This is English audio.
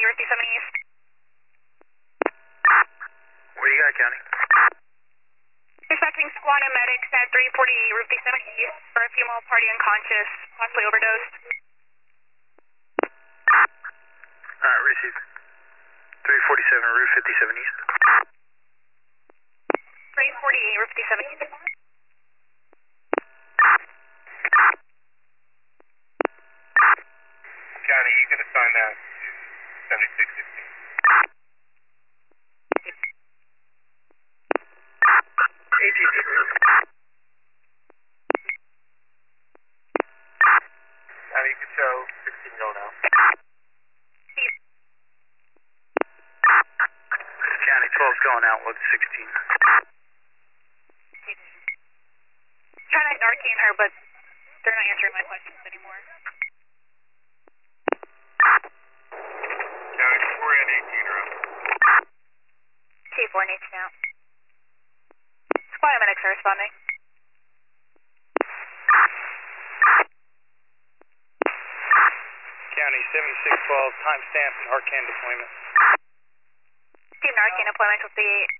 Route 57 East. What do you got, County? Dispatching squad and medics at 340 Route 57 East for a female party unconscious, possibly overdosed. Alright, receive. 347 Route 57 East. 340 Route 57 East. County, you can assign that to 7615. ATC. County, you can show 16 go now. County 12's going out with 16. Trying to narcan her, but they're not answering my questions anymore. County, 4 and 18 are up. T4 needs now. Squad and medics are responding. County 7612, timestamp Narcan deployment. Team Narcan deployment with the